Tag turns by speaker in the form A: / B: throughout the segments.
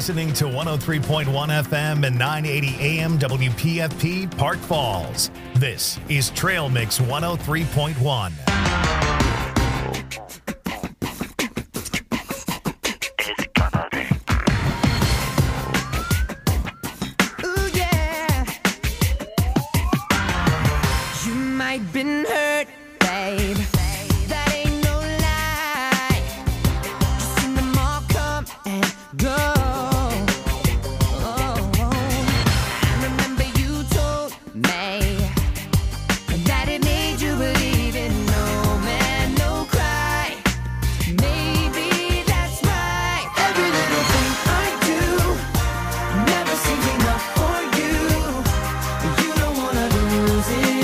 A: listening to 103.1 FM and 980 AM WPFP Park Falls. This is Trail Mix 103.1.
B: Been hurt, babe. That ain't no lie. Just seen them all come and go. I remember you told me that it made you believe in no man, no cry. Maybe that's right. Every little thing I do never seems enough for you. You don't wanna lose it.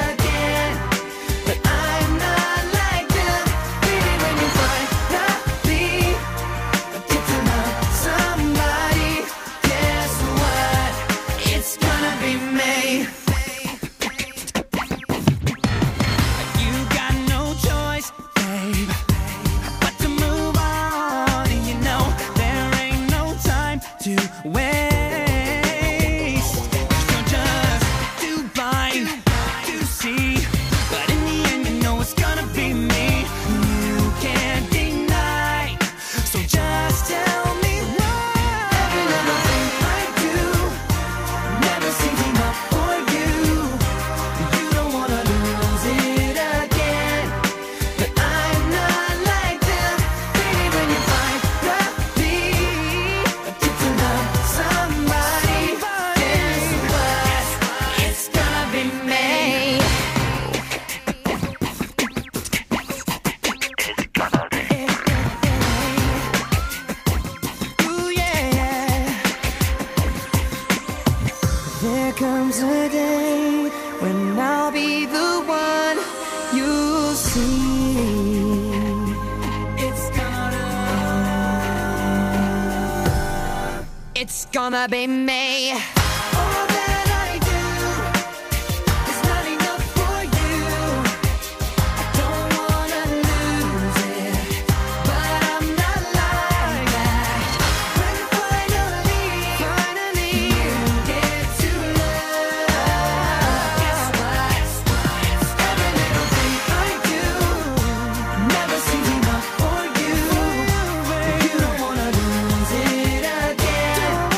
B: It's gonna be me. All that I do is not enough for you. I don't wanna lose it, but I'm not like that. When finally you get to love, guess what? Every little thing I do never seems enough for you. You don't wanna lose it again.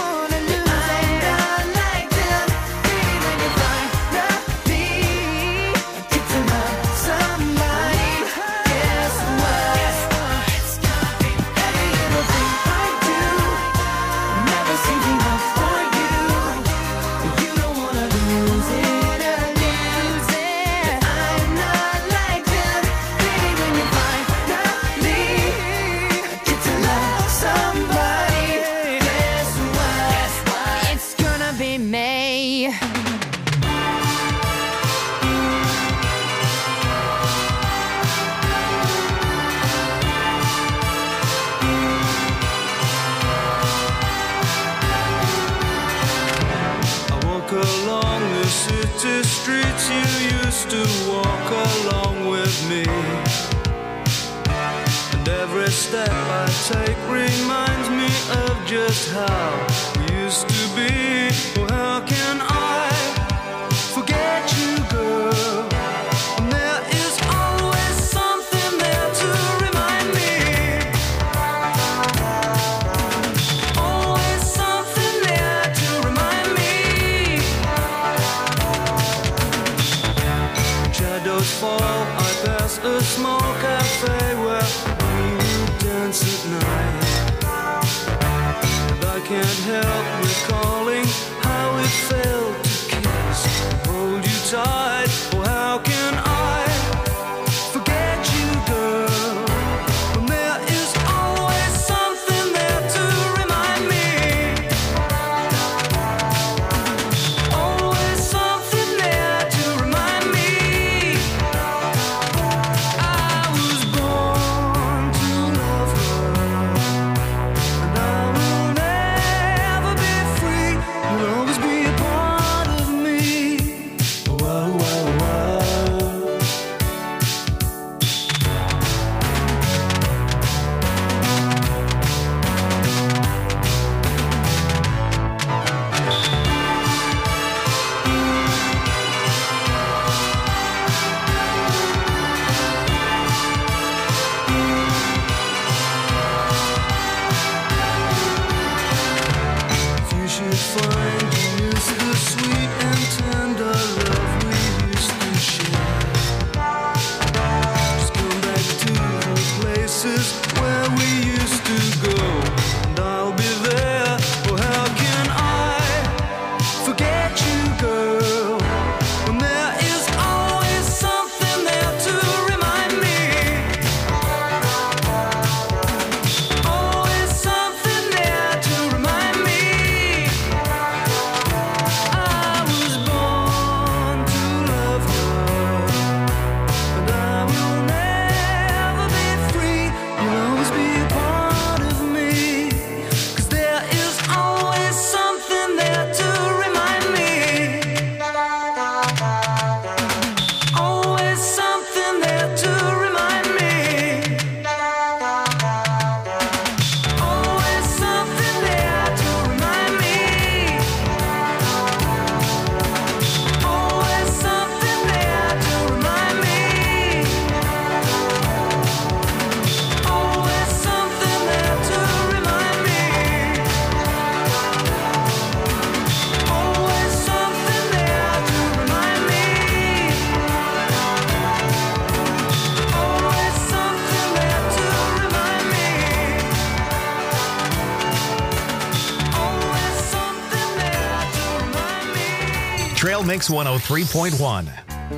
C: Streets you used to walk along with me, and every step I take reminds me of just how we used to be. Well, how can I forget you, girl? And there is always something there to remind me. Always something there to remind me. Shadows fall, I pass a small cafe where we would dance at night. And I can't help recalling how it felt to kiss and hold you tight. Oh, how can I forget you, girl? When there is always something there to remind me. Always something there to remind me. I was born to love her, and I will never be
A: Mix 103.1.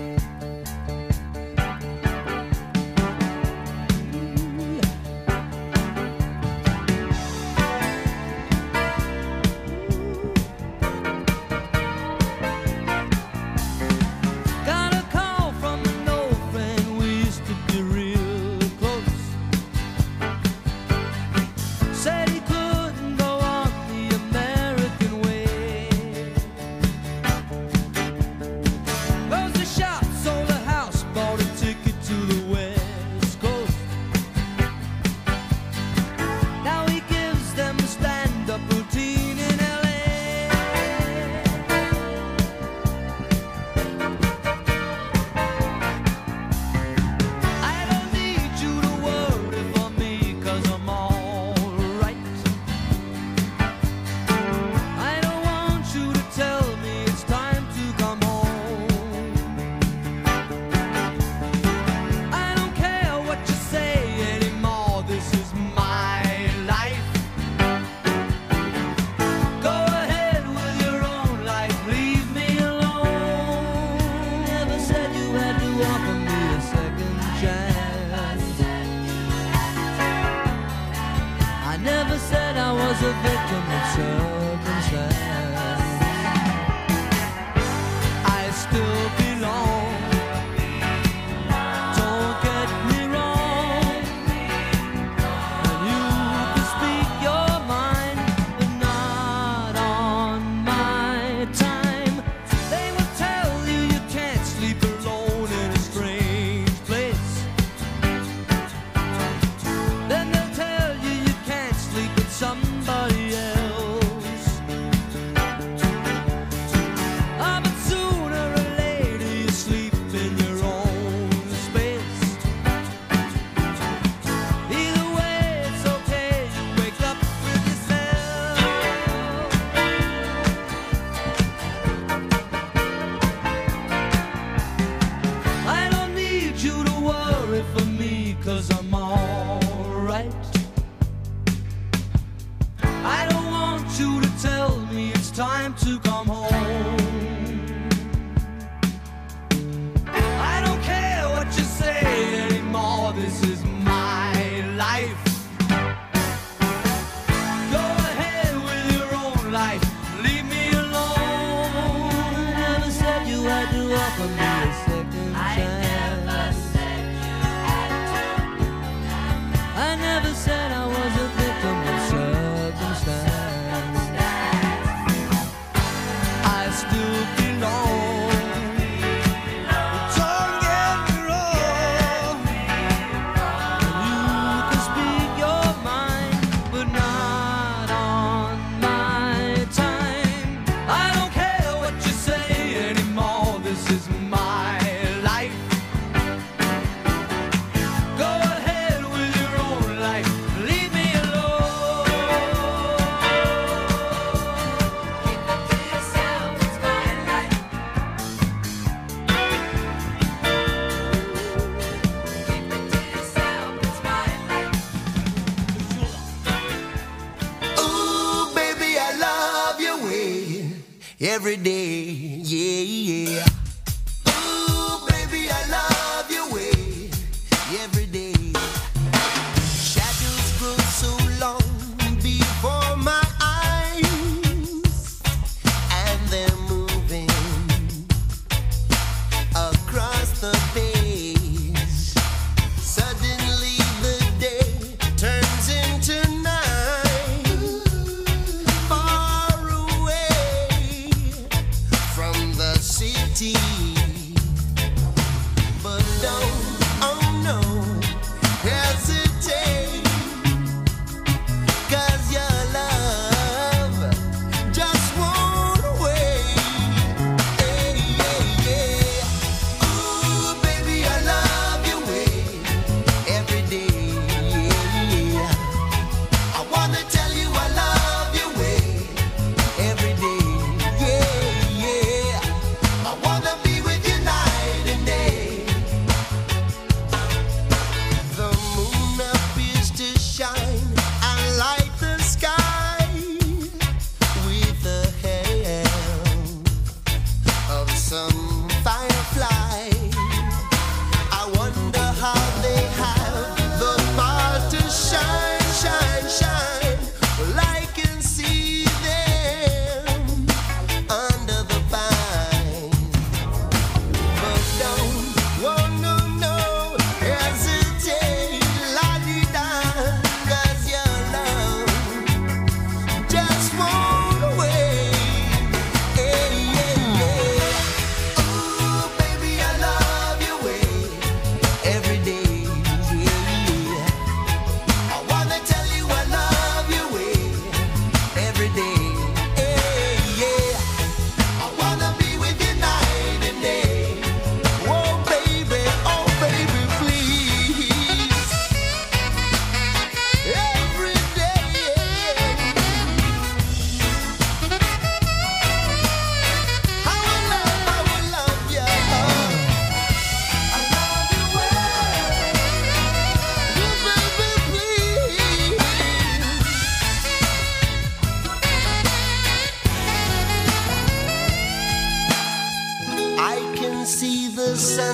D: Every day, yeah, yeah. Ooh, baby, I love your way. Every day. Shadows grow so long before my eyes, and they're moving across the page. Suddenly the day turns into night. Far away from the city, but don't, oh no, hesitate, 'cause your love just won't wait. Hey, yeah, yeah. Ooh, baby,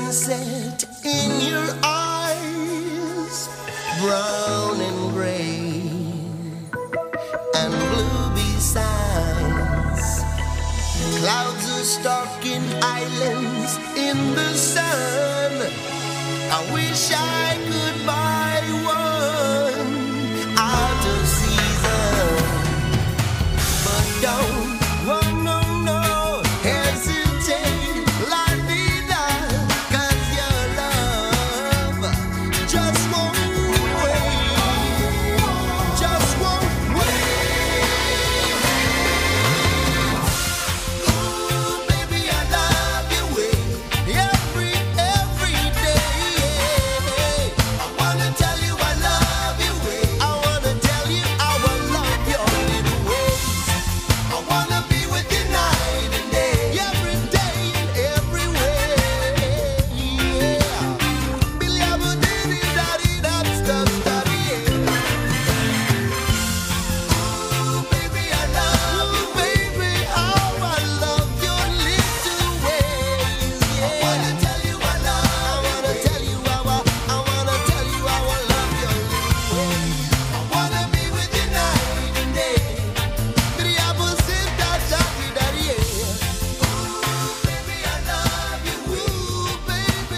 D: sunset in your eyes, brown and gray and blue besides. Clouds are stalking islands in the sun. I wish I could buy one out of season, but don't, oh no, no, hesitate, la vida, 'cause your love just won't wait, just won't wait. Ooh, baby, I love your way every day. I wanna tell you I love your way. I wanna tell you how I love your little ways. I wanna be with you night and day, every day and every way. Yeah. Billy Abba diddy daddy that stuff daddy. Ooh, baby, I love you, baby. How I love your little ways. Yeah. I wanna tell you I wanna tell you how I wanna tell you how I love your little ways. I wanna be with you night and day. Billy Abba said that daddy daddy. Ooh, baby, I love you. Ooh, baby,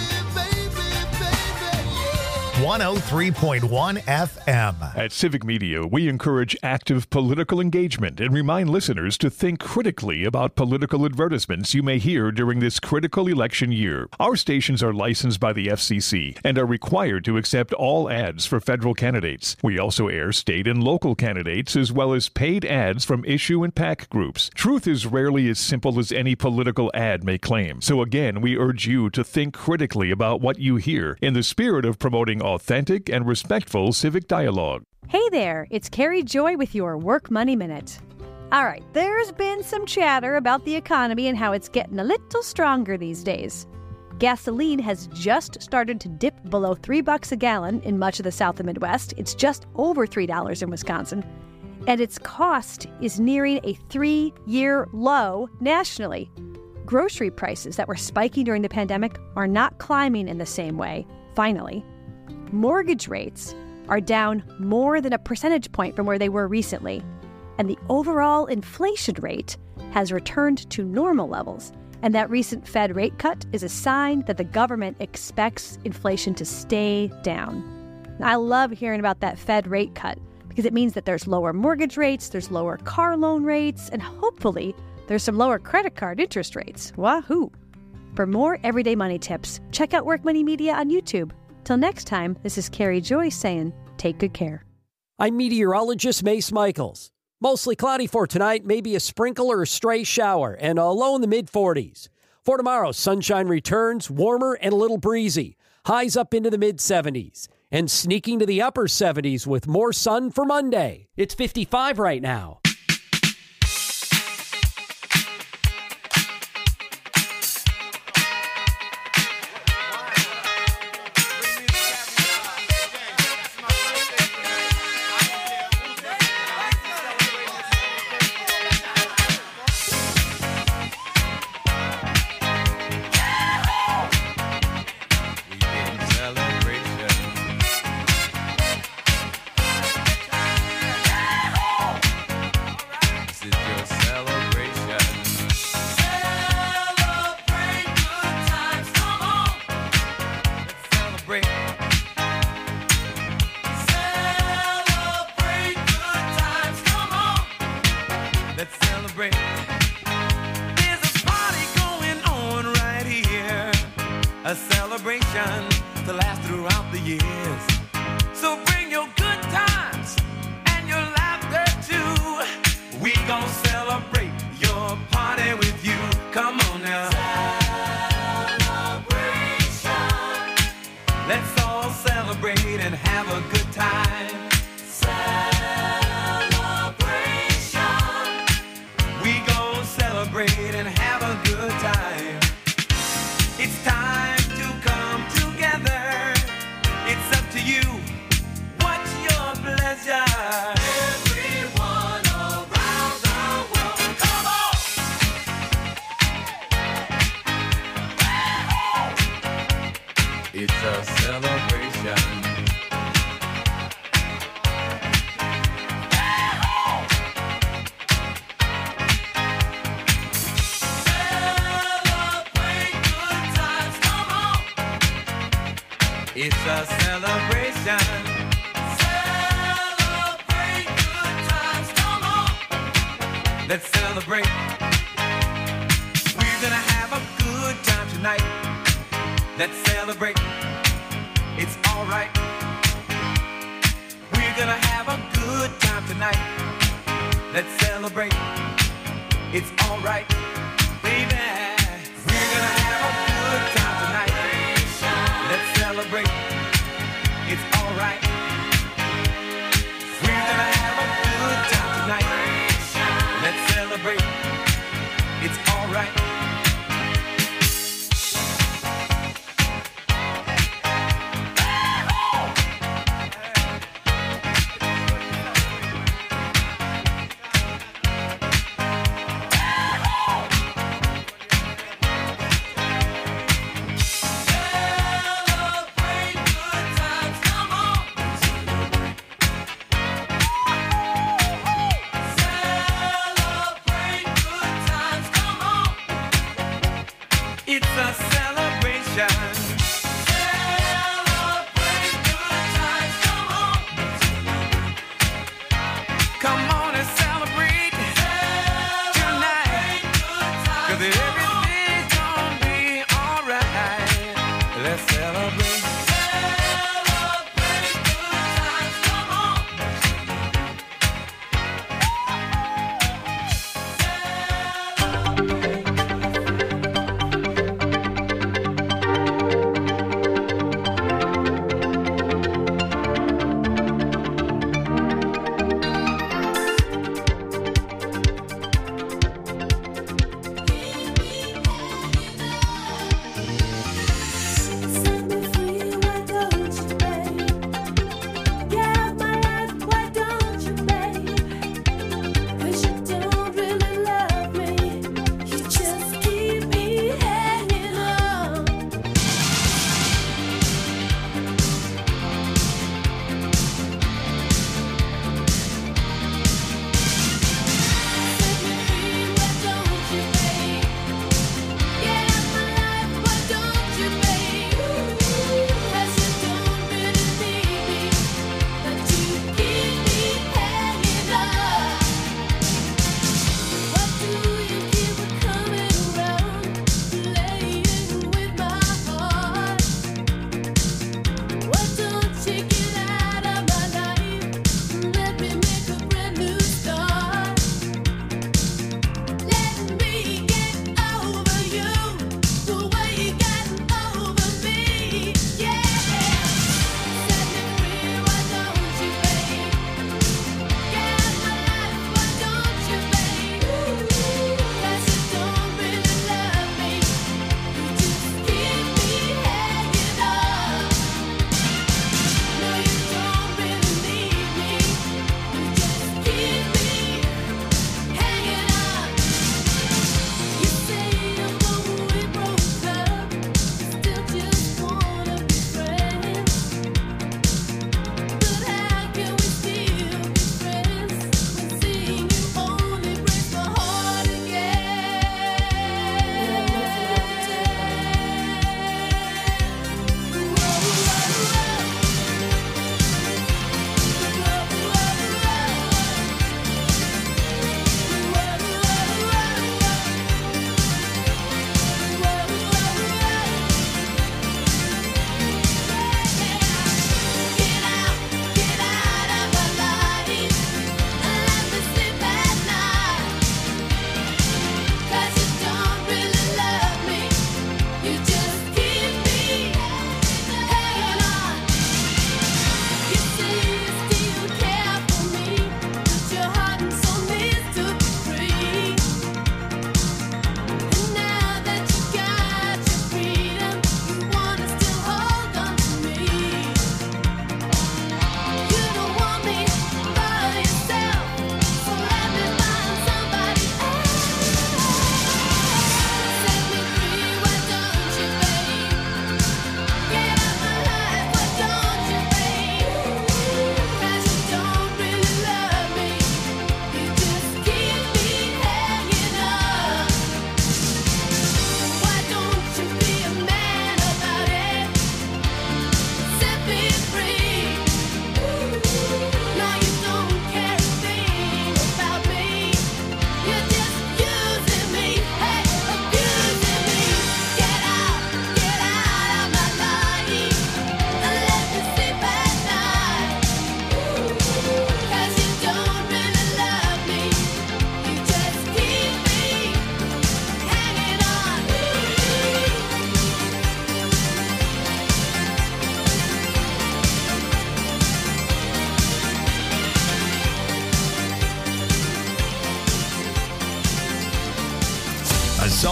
D: yeah.
A: 103.1 FM.
E: At Civic Media, we encourage active political engagement and remind listeners to think critically about political advertisements you may hear during this critical election year. Our stations are licensed by the FCC and are required to accept all ads for federal candidates. We also air state and local candidates as well as paid ads from issue and PAC groups. Truth is rarely as simple as any political ad may claim. So again, we urge you to think critically about what you hear in the spirit of promoting authentic and respectful civic dialogue.
F: Hey there, it's Carrie Joy with your Work Money Minute. All right, there's been some chatter about the economy and how it's getting a little stronger these days. Gasoline has just started to dip below $3 a gallon in much of the South and Midwest. It's just over $3 in Wisconsin. And its cost is nearing a 3-year low nationally. Grocery prices that were spiking during the pandemic are not climbing in the same way, finally. Mortgage rates are down more than a percentage point from where they were recently. And the overall inflation rate has returned to normal levels. And that recent Fed rate cut is a sign that the government expects inflation to stay down. And I love hearing about that Fed rate cut because it means that there's lower mortgage rates, there's lower car loan rates, and hopefully there's some lower credit card interest rates. Wahoo! For more everyday money tips, check out Work Money Media on YouTube. Till next time, this is Carrie Joy saying, take good care.
G: I'm meteorologist Mace Michaels. Mostly cloudy for tonight, maybe a sprinkle or a stray shower, and a low in the mid-40s. For tomorrow, sunshine returns, warmer and a little breezy. Highs up into the mid-70s. And sneaking to the upper 70s with more sun for Monday. It's 55 right now.
H: A celebration to last throughout the years. So bring your good times and your laughter too. We gon' celebrate your party with you. Come on now. Celebration. Let's all celebrate and have a good time. Celebration. We gon' celebrate and have a good time. It's time to come together. It's up to you. What's your pleasure? Everyone around the world, come on! It's a celebration. It's a celebration. Celebrate good times, come on. Let's celebrate. We're gonna have a good time tonight. Let's celebrate. It's alright. We're gonna have a good time tonight. Let's celebrate. It's alright. Baby, we're gonna have a good time tonight. Let's celebrate. It's alright. We're gonna have a good time tonight. Let's celebrate. It's alright. It's a celebration. Celebrate good times, come on. Come on and celebrate tonight. 'Cause everything's gonna be alright. Let's celebrate. Celebrate good times, come on.
I: Set me free.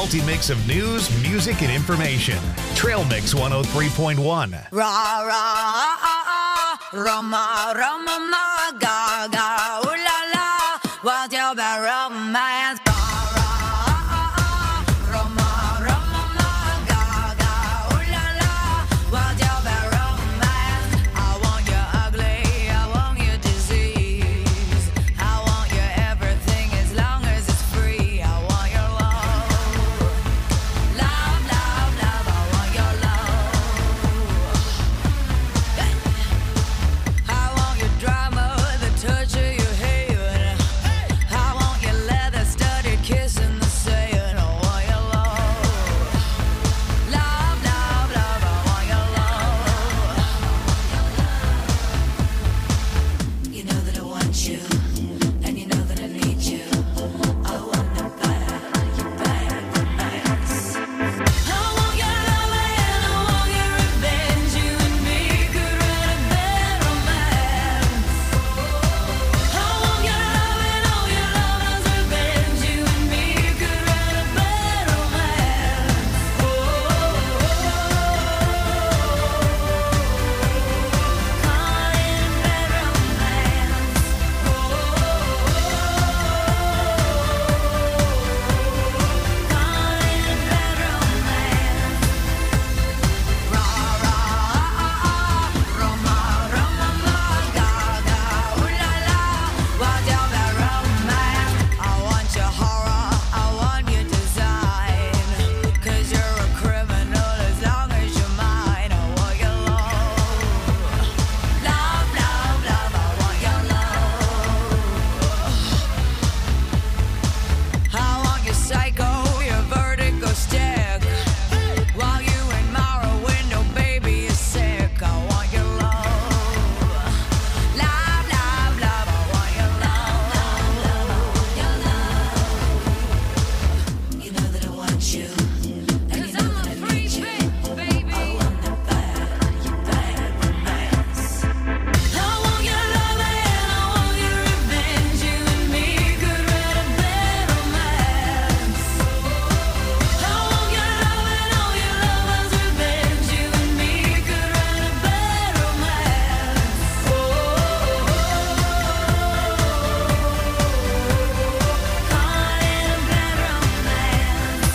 A: multi-mix of news, music, and information. Trail Mix 103.1.
B: Ra ra Roma Roma ma ga ga ooh la la, what's your bad romance? Ra ra Roma Roma ma ga ga ooh la la, what's your bad romance? I want you ugly, I want you disease, I want you everything as long as it's free. I want your love, love, love, love. I want your love. I want your drama, the touch of your hand. I want your leather-studded kiss in the sand. I want your love, love, love, love. I want your love. You know that I want you, and you know that I need you. I want the bad, you bad, nice. I want your love and I want your revenge. You and me could write a bad romance. I want your love and all your love's revenge. You and me could write a bad romance. Psycho, your vertigo stick. While you admire a window, baby, you're sick. I want your love, love, love, love. I want your love, you know that I want you, and you know that I need you. Baby. I want the bad, you bad romance. I want your love and I want your revenge. You and me could write a bad romance. I want your love and all your love's revenge. You and me could write a bad romance. Caught in a bad romance.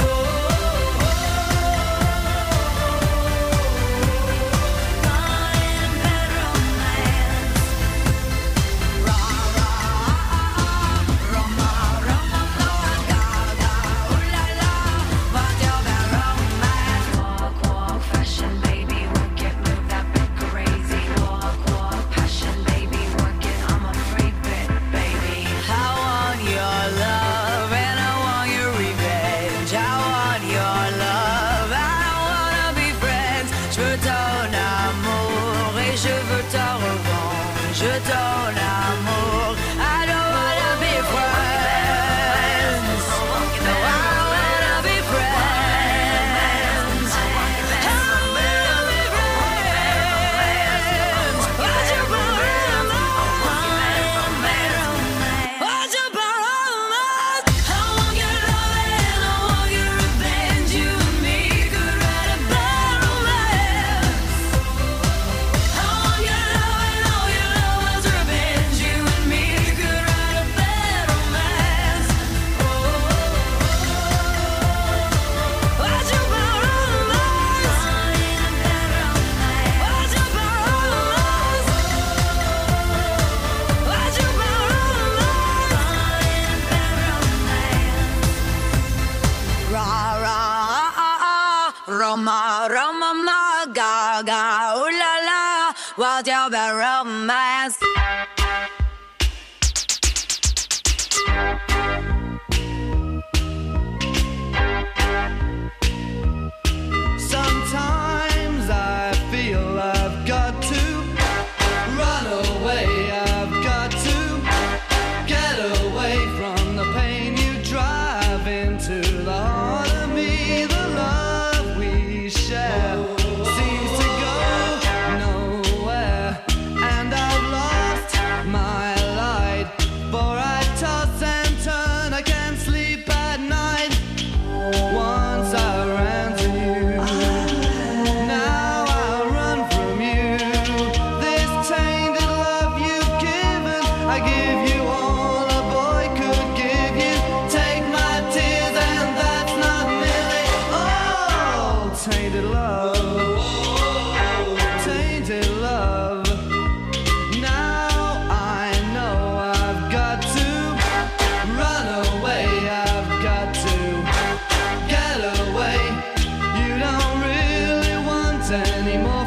B: Caught in a bad romance. Ra ra Roma Roma ma ga ga ooh la la, what's your bad romance? Walk walk fashion, baby, work it, move that bit crazy. Walk walk passion, baby, work it, I'm a freak bit, baby. I want your love and I want your revenge. I want your love, I wanna be friends. Je veux ton amour et je veux ta revanche. Je veux ton amour, I don't wanna be friends. No, I wanna be friends. I wanna be friends. What's your romance? What's your romance? I want your love and I want your revenge. You and me could write a bad romance. I want your love and all your love's revenge. You and me could write a bad romance. What's your romance? What's your romance? What's your romance? Ra ra Roma Roma ma ga ga ooh la la, what's your bad romance?
C: Sometimes I feel I've got to run away. I've got to get away from the pain you drive into the heart of me. The love we share seems to go nowhere, and I've lost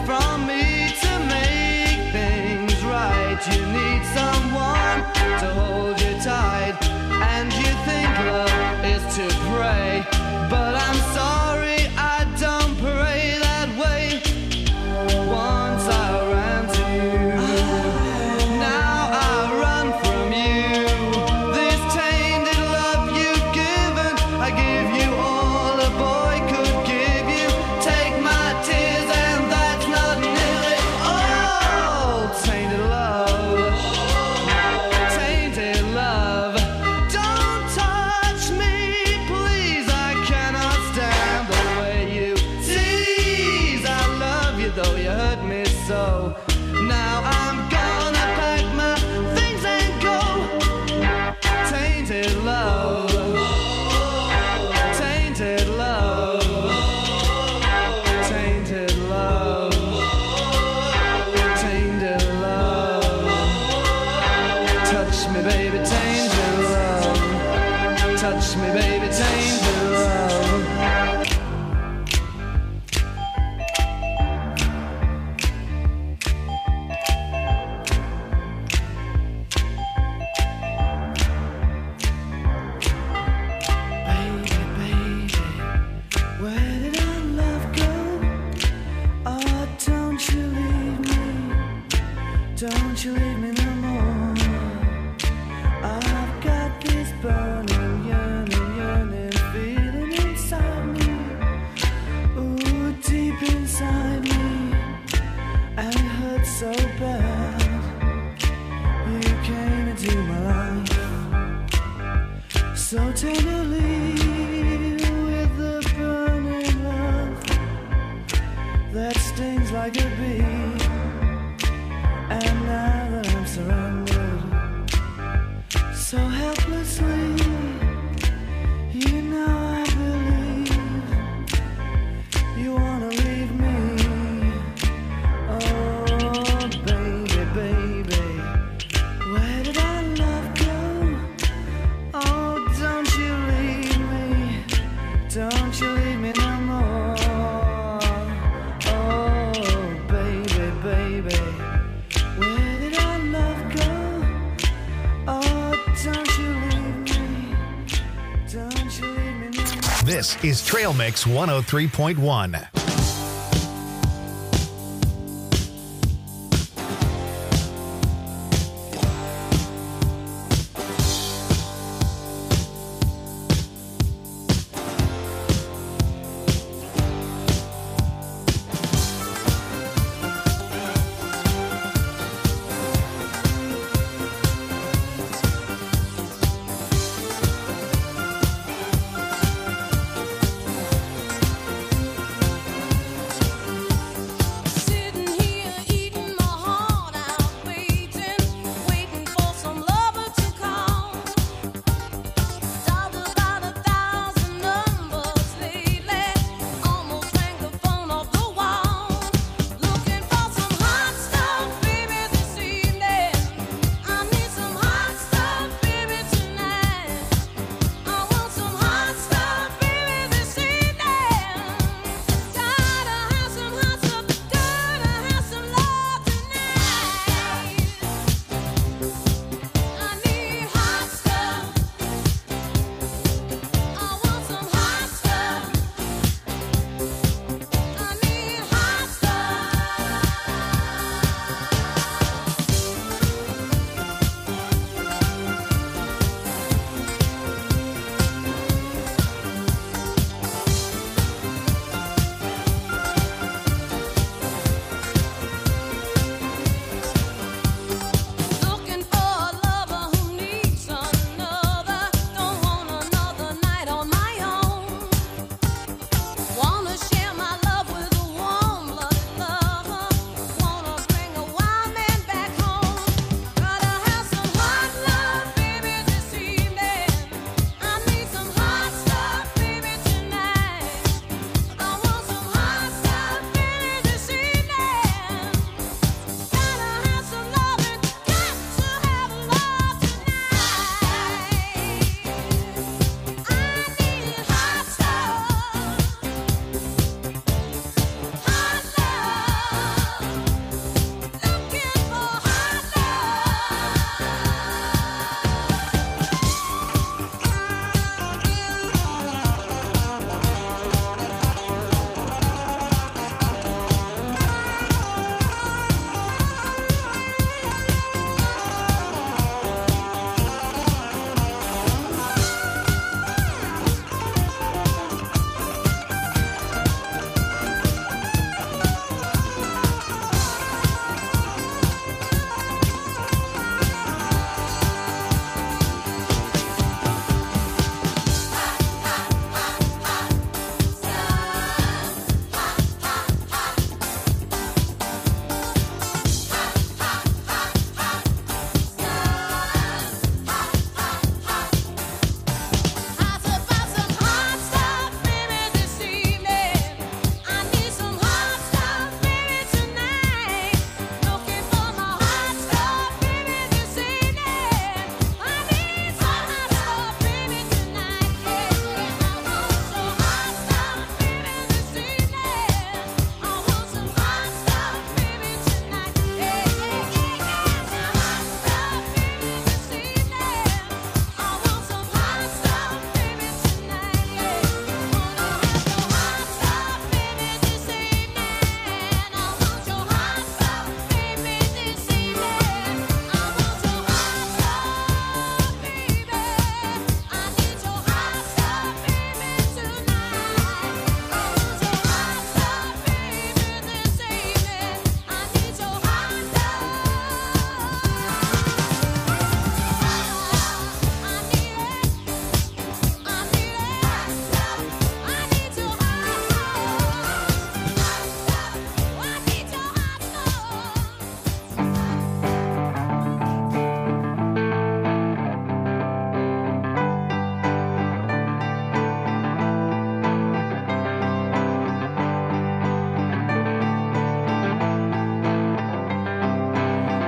C: from me to make things right. You need someone to hold you tight, and you think love is to pray, but I'm sorry, I don't pray that way. Once I ran to you, now I run from you. This tainted love you've given, I give you all a boy could give you. Take my tears and that's not nearly all. Tainted love, tainted love. Don't touch me, please, I cannot stand the way you tease. I love you though you hurt me so. Now I'm gonna pack my things and go. Tainted love, tainted love, tainted love, tainted love. Touch me, baby, tainted love. Touch me, baby, tainted love. Baby, baby, where did our love go? Oh, don't you leave me. Don't you leave me no more. I've got this burning, yearning feeling inside me. Ooh, deep inside me. And it hurts so bad. You came into my life so tenderly, with the burning love that stings like a bee. And now that I'm surrounded so helplessly, you know I believe you wanna leave me. Oh, baby, baby, where did our love go? Oh, don't you leave me. Don't you leave me no more. Oh, baby, baby, where did our love go? Oh, don't you leave me. Don't you leave me no more.
A: This is Trail Mix 103.1.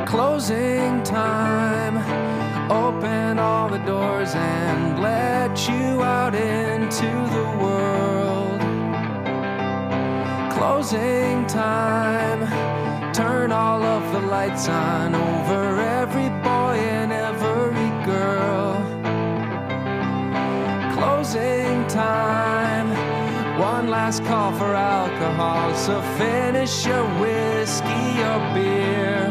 C: Closing time. Open all the doors and let you out into the world. Closing time. Turn all of the lights on over every boy and every girl. Closing time. One last call for alcohol, so finish your whiskey or beer.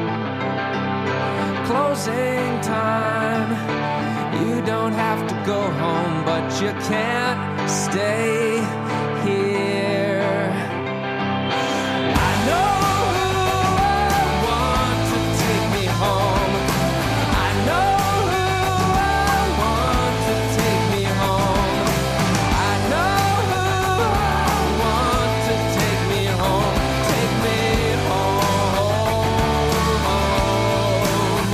C: Closing time. You don't have to go home, but you can't stay here. I know who I want to take me home. I know who I want to take me home. I know who I want to take me home. Take me home.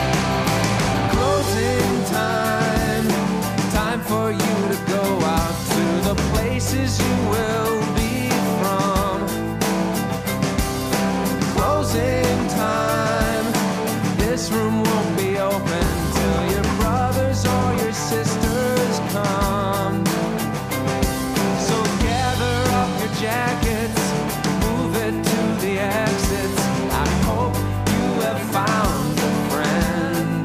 C: Closing time. Time for you to go out to the places you will be from. Closing time. This room won't be open till your brothers or your sisters come. So gather up your jackets, move it to the exits. I hope you have found a friend.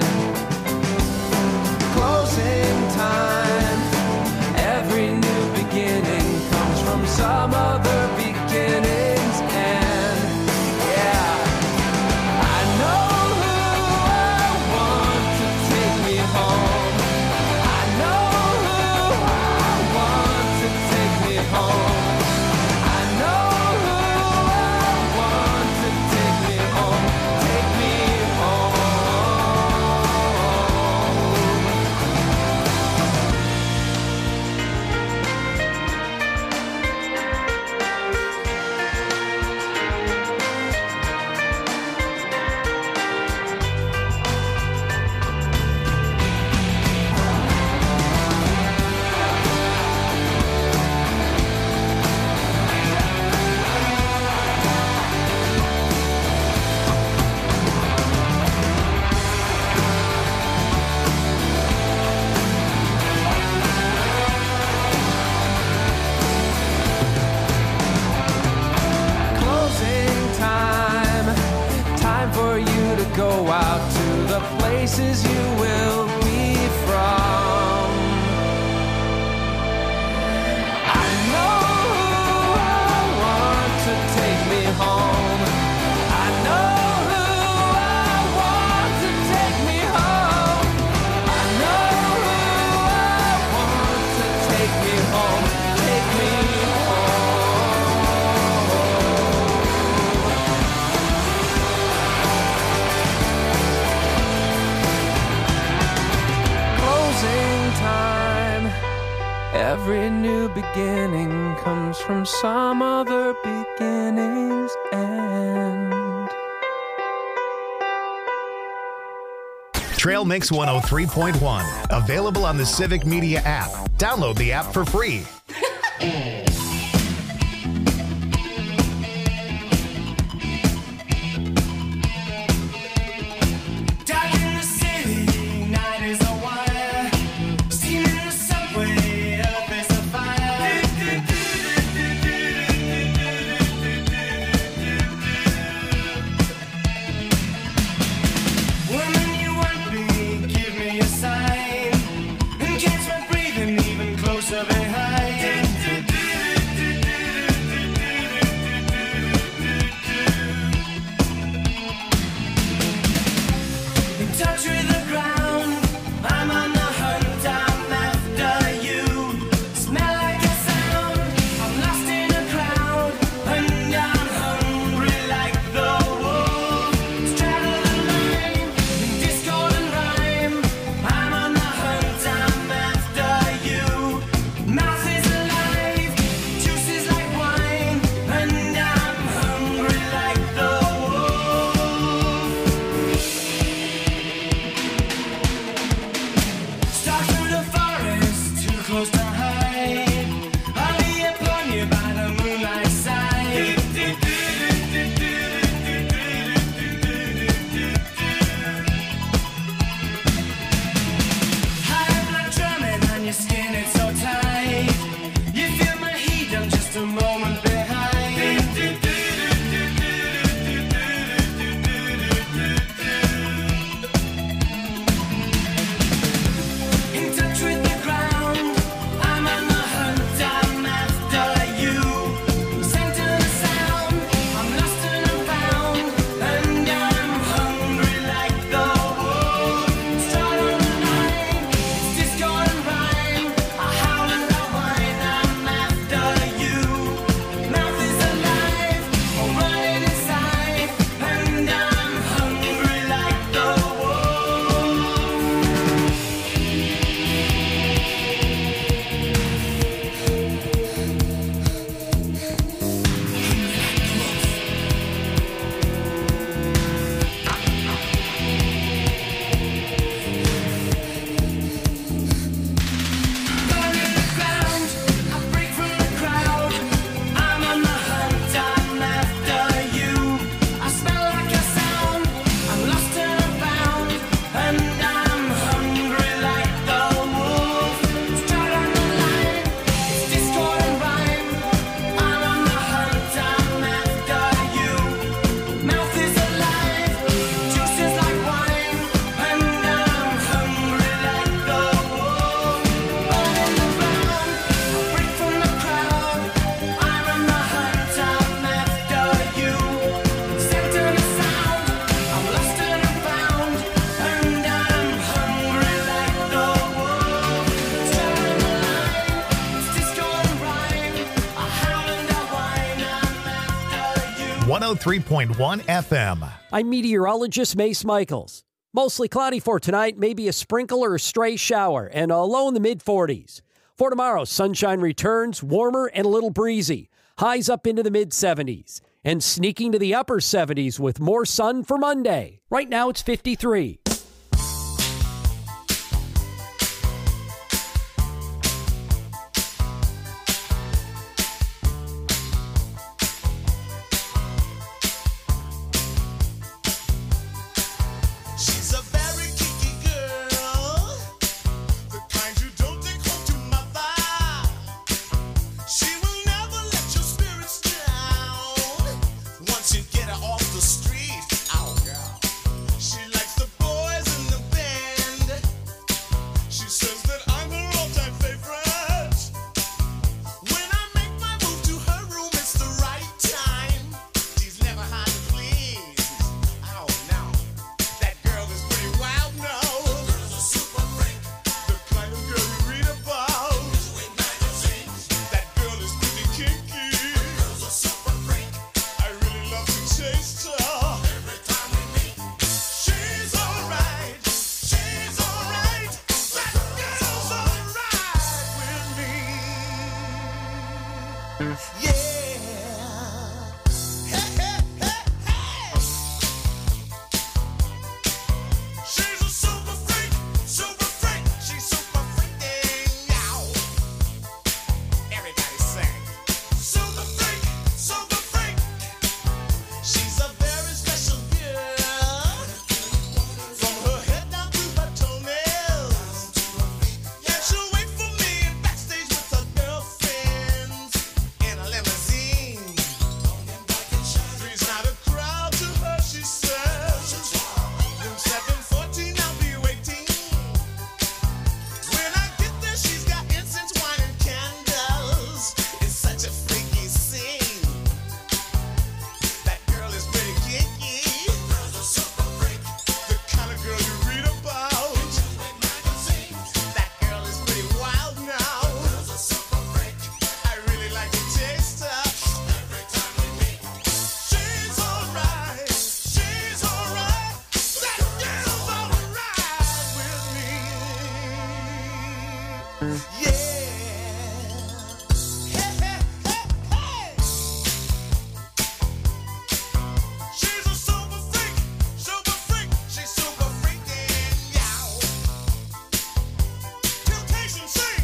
C: Closing time. Every new beginning comes from some other beginning's end. Yeah. I know who I want to take me home. I know who I want to take me home. I know who I want to take me home. Take me home. Closing time. Time for you to go out to the places you will be from. I know who I want to take me home. I know who I want to take me home. I know who I want to take me home. Take me home. Closing time. Every new beginning comes from some other beginning's end.
A: Trail Mix 103.1. Available on the Civic Media app. Download the app for free.
H: Dark in the city, night is a wire. Steam in the subway, earth is a fire. Woman, you want me, give me a sign. And catch my breathing even closer behind.
A: 103.1 FM.
G: I'm meteorologist Mace Michaels. Mostly cloudy for tonight, maybe a sprinkle or a stray shower, and a low in the mid-40s. For tomorrow, sunshine returns, warmer and a little breezy. Highs up into the mid-70s. And sneaking to the upper 70s with more sun for Monday. Right now, it's 53.
D: She's a very kinky girl, the kind you don't take home to mother. She will never let your spirits down once you get her off the street. Oh, girl. She likes the boys in the band. She says that I'm her all-time favorite. When I make my move to her room, it's the right time. She's never hard to please. Oh, no. That girl is pretty wild now. Girl's a super freak. The kind of girl you read about. In magazines. That girl is pretty kinky. Girl's a super freak. I really love to chase her. Every time we meet. She's alright. She's alright. That girl's alright with me. Yeah. Hey, hey, hey, hey. She's a super freak, she's super freaking out. Everybody sing. Super freak, she's a very special girl. From her head down to her toenails. Yeah, she'll wait for me backstage with her girlfriends in a limousine. Three's not a crowd to her, she says. Room 714, I'll be waiting. When I get there, she's got incense, wine, and candles. It's such a freaky scene. That girl is pretty kinky. Girl's a super freak. The kind of girl you read about. In magazines. That girl is pretty wild now. Girl's a super freak. I really like to taste her. Every time we meet. She's alright. She's alright. That girl's alright with me. Yeah. Hey, hey, hey, hey. She's a super freak. She's super freaking out. Temptation sing.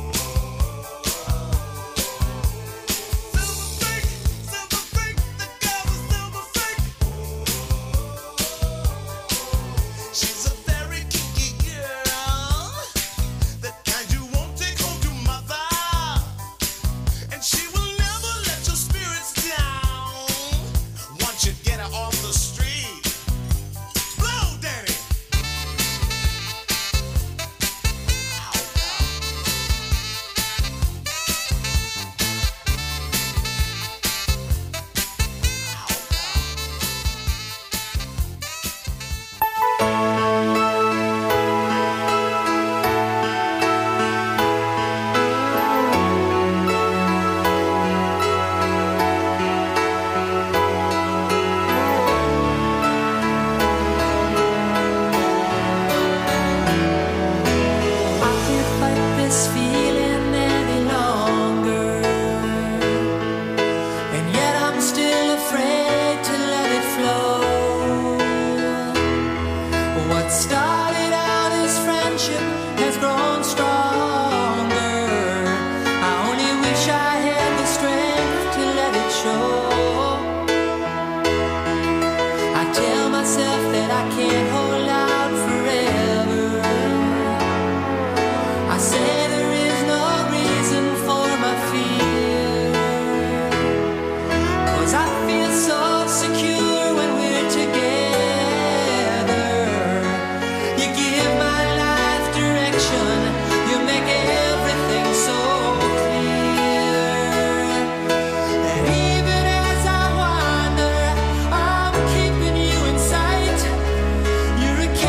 D: Silver freak, the girl is silver freak. She's a very kinky girl, the kind you won't take home to mother. And she will never let your spirits down once you get her off the street. Blow, Danny.
B: I can't fight this feeling any longer, and yet I'm still afraid to let it flow. What started out as friendship has grown stronger. I only wish I had the strength to let it show. I tell myself that I can't hold out forever. I say there is no reason for my fear, 'cause I feel so secure when we're together. You give my life direction, you make everything so clear. And even as I wander, I'm keeping you in sight. You're a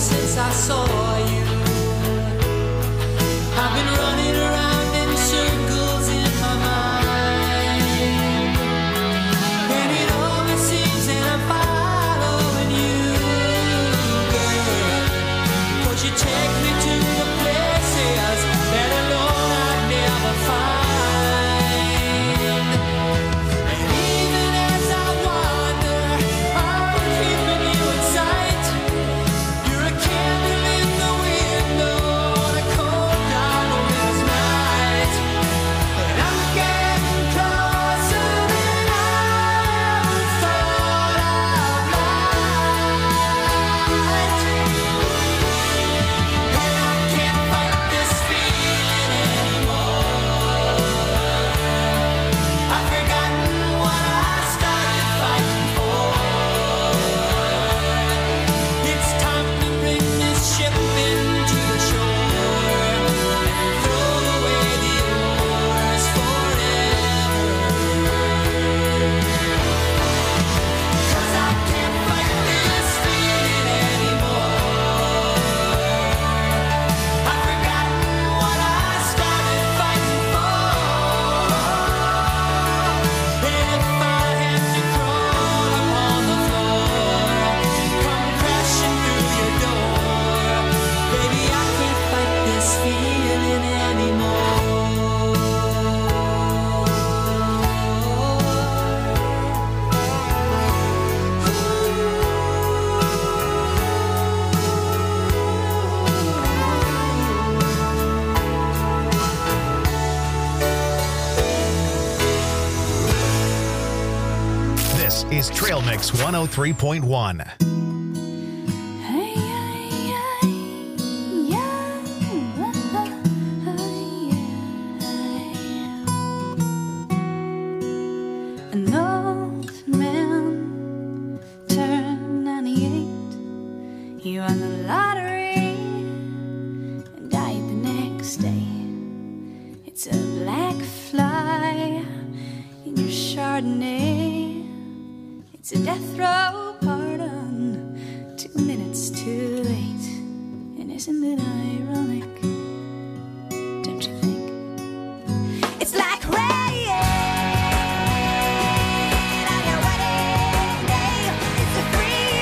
I: since I saw you. I've been running around in circles in my mind, and it always seems that I'm following you, girl. Won't you take me to the places that alone I'd never find? And even as I wander, I'm keeping you in sight. You're a candle in the window on a cold, dark winter's night. And I'm getting closer than I ever thought I might. And I can't fight this feeling anymore. I've forgotten what I started fighting for. It's time to bring this ship into the shore and throw away the oars forever. 'Cause I can't fight this feeling anymore. I've forgotten what I started fighting for. And if I had to crawl upon the floor, come crashing through your door, baby, I can't fight this feeling anymore.
A: This is Trail Mix 103.1.
I: An old man turned 98. He won the lottery and died the next day. It's a black fly in your Chardonnay. It's a death row pardon, 2 minutes too late. And isn't it ironic? Don't you think? It's like rain on your wedding day. It's a free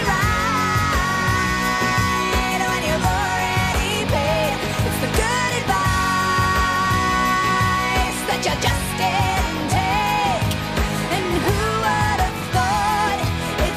I: ride when you've already paid. It's the good advice that you just didn't take. And who would have thought it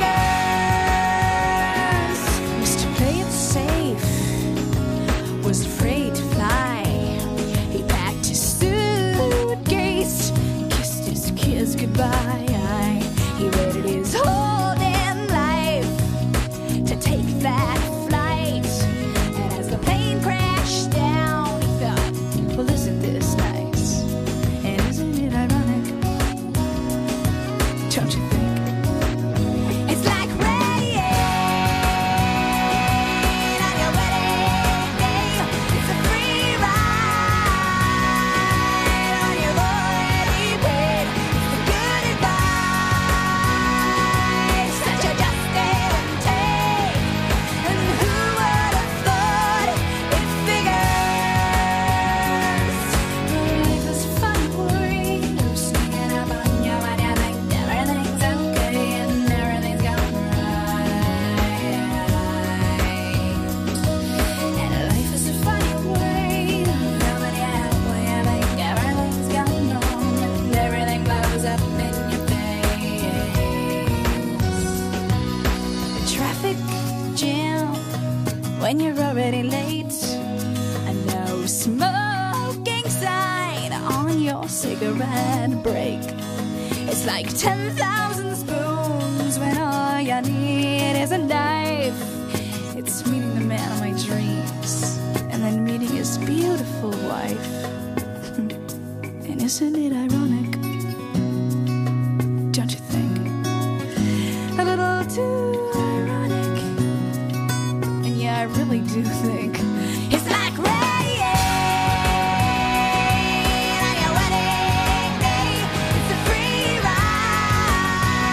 I: figures? Mr. Play It Safe was afraid to fly. He packed his suitcase, kissed his kids goodbye. He waited his whole damn life to take that flight. And as the plane crashed down, he thought, well, isn't this nice? And isn't it ironic? Don't you think? It's like rain on your wedding day. It's a free ride when you've already paid. It's the good advice that you just didn't take. And who would have thought it figures? Life is funny when you're sneaking up on you when you think everything's okay and everything's going right. And life is a funny way, coming out when you think everything's going wrong and everything blows up in your face. The traffic jam when you're already late. A no smoking sign on your cigarette break. It's like 10,000 spoons when all you need is a knife. It's meeting the man of my dreams and then meeting his beautiful wife. And isn't it ironic? Don't you think? A little too ironic. And yeah, I really do think it's like rain on your wedding day. It's a free ride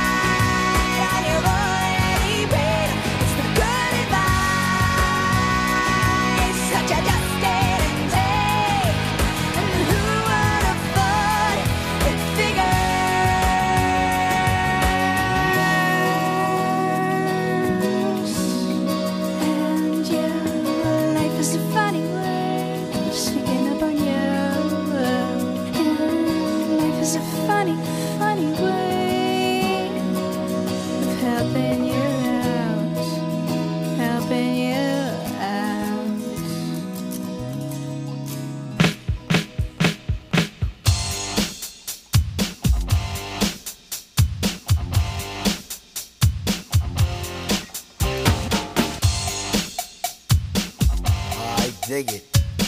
D: dig it.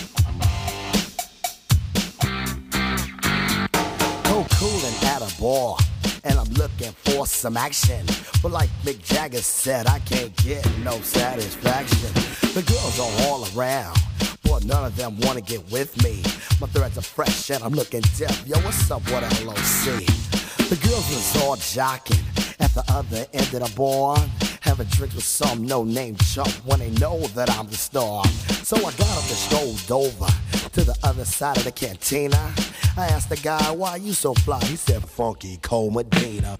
D: Coolin' at a bar, and I'm looking for some action. But like Mick Jagger said, I can't get no satisfaction. The girls are all around, but none of them wanna get with me. My threads are fresh and I'm looking deaf. Yo, what's up with LOC? The girls was all jocking at the other end of the bar, having drinks with some no-name chump when they know that I'm the star. So I got up and strolled over to the other side of the cantina. I asked the guy, why you so fly? He said, Funky Cole Medina.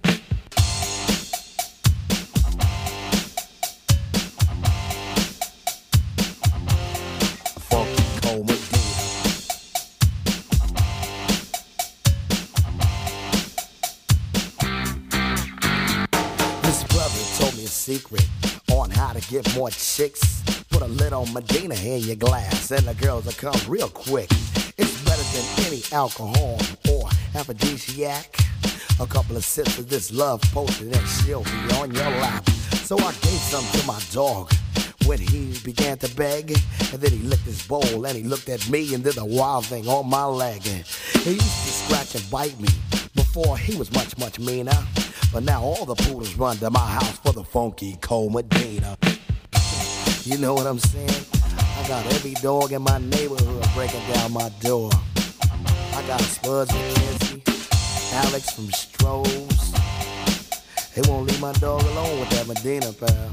D: Funky Cole Medina. This brother told me a secret on how to get more chicks. Put a little Medina in your glass and the girls will come real quick. It's better than any alcohol or aphrodisiac. A couple of sips of this love potion and she'll be on your lap. So I gave some to my dog when he began to beg. And then he licked his bowl and he looked at me and did a wild thing on my leg. And he used to scratch and bite me before he was much, much meaner. But now all the poodles run to my house for the Funky Cole Medina. You know what I'm saying? I got every dog in my neighborhood breaking down my door. I got Spuds McKenzie, Alex from Strohs. They won't leave my dog alone with that Medina, pal.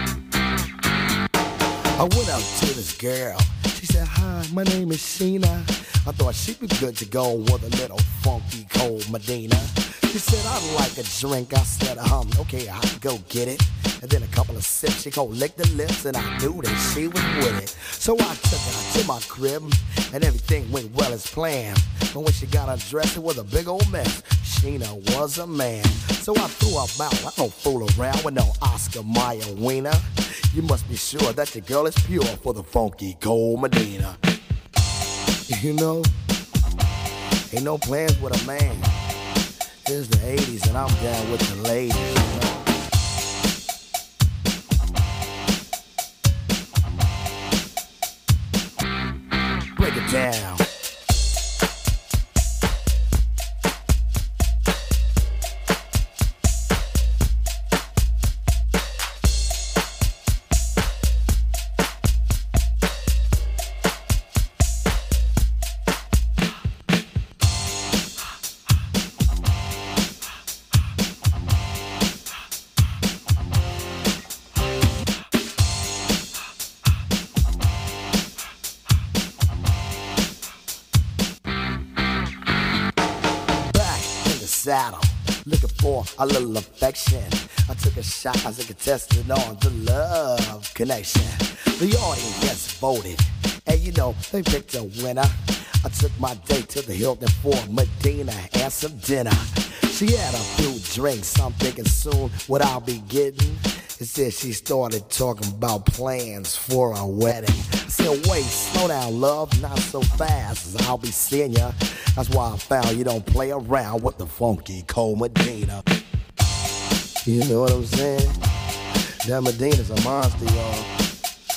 D: I went up to this girl. She said, hi, my name is Sheena. I thought she'd be good to go with a little Funky Cole Medina. She said, I'd like a drink. I said, okay, I'll go get it. And then a couple of sips, she go lick the lips, and I knew that she was with it. So I took her to my crib, and everything went well as planned. But when she got undressed, it was a big old mess. Sheena was a man. So I threw her out. I don't fool around with no Oscar Mayer wiener. You must be sure that your girl is pure for the Funky Cole Medina. You know, ain't no plans with a man. It's the 80s and I'm down with the ladies, you know. Break it down. Saddle, looking for a little affection. I took a shot as a contestant on the love connection. The audience voted, and you know, they picked a winner. I took my date to the Hilton for Medina and some dinner. She had a few drinks, I'm thinking soon what I'll be getting. Instead she started talking about plans for a wedding. I said, wait, slow down, love, not so fast, as I'll be seeing ya. That's why I found you don't play around with the Funky Cole Medina. You know what I'm saying? That Medina's a monster, y'all.